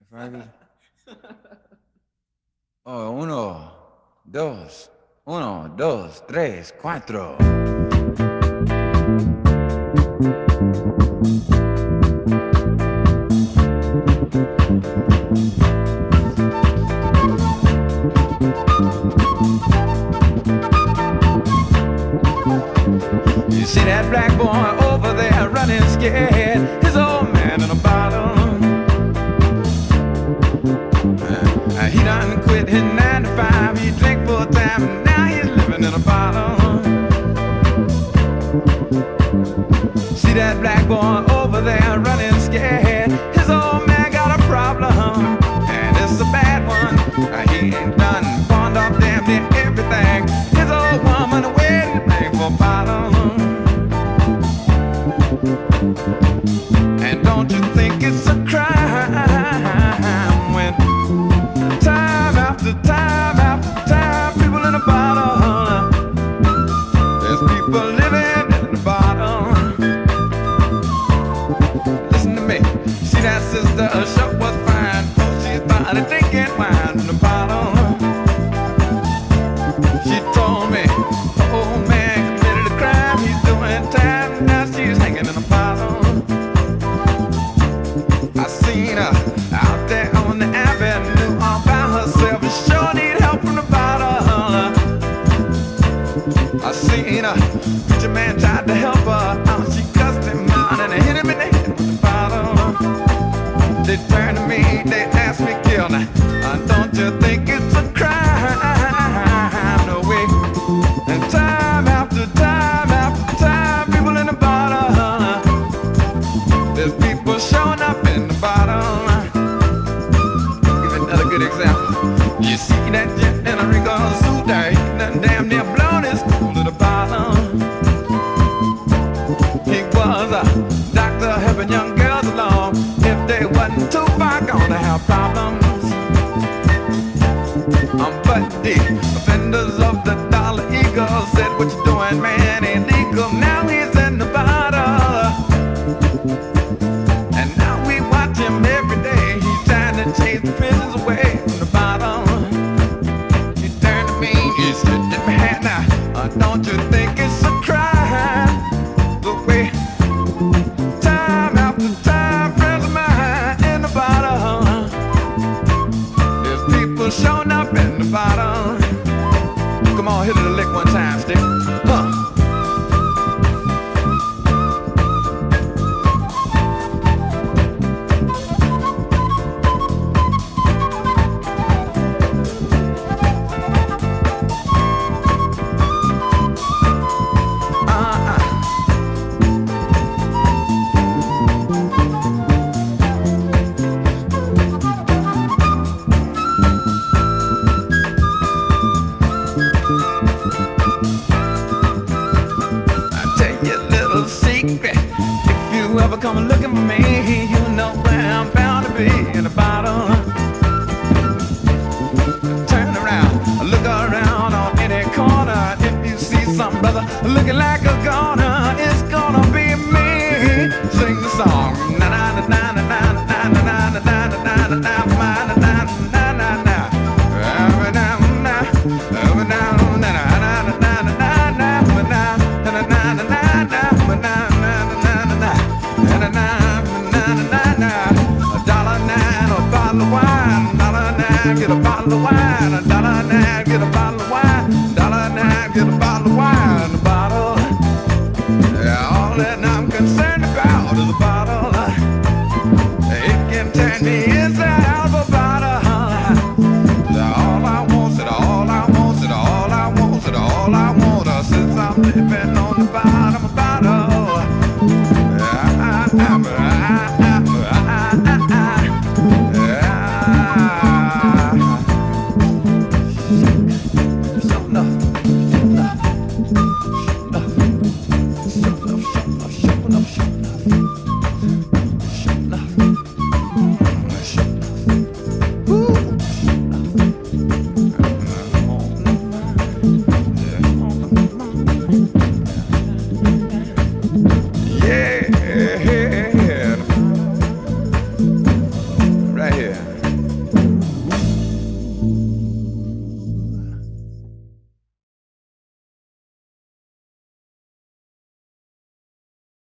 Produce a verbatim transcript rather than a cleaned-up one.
Five. Oh, uno, dos, uno, dos, tres, cuatro. You see that black boy over there running scared, his old man in a bottle. Uh, he done quit his nine to five, he drank full time, and now he's living in a bottle. See that black boy over there running scared, his old man got a problem, and it's a bad one. Uh, he ain't done pawned off damn near everything. His old woman waiting for a bottle. And don't you think it's a crime when time after time after time people in a bottle, there's people living in a bottle. Listen to me, see that sister, her show was fine, oh, she's about to drinking wine in a bottle. She told me, oh man committed a crime, he's doing time, now she's hanging in a bottle. I seen her out there on the avenue all by herself, and sure need help from the bottle. I seen her, preacher man tried to help her out, she cussed him out and hit him in the head with the bottle. They turned to me, they asked me, kill her, uh, don't you think it's a crime? No way. And time after time after time, people in the bottle, there's people showing up in the bottle. Give another good example. You see that gent in a Rico suit there, he done damn near blown his cool to the bottle. He was a doctor helping young girls along. If they wasn't too far, gonna have problems. Um, but the offenders of the Dollar Eagle said, what you doing, man, ain't legal. Now he's in the bottle, and now we watch him every day. He's trying to chase the prisoners away from the bottle. He turned to me, he said, "Let me hand now. Uh, don't you think it's a crime? The way time after time, friends of mine in the bottle. There's people showing up in the bottle." Come on, hit it a lick one time, stick. Huh. Ever come looking for me, you know where I'm bound to be, in a bottle. Turn around, look around on any corner. If you see some brother looking like a goner, it's gonna be me. Sing the song. Na na na na na na na na na na na na na na na na na na. Every now and now, every now and now, na na na na na na na na na na na na. Na na na na na, a dollar nine, a bottle of wine, dollar nine, get a bottle of wine, a dollar nine, get a bottle of wine, dollar nine, get a bottle of wine, a bottle. Yeah, all that I'm concerned about is a bottle. It can turn me inside.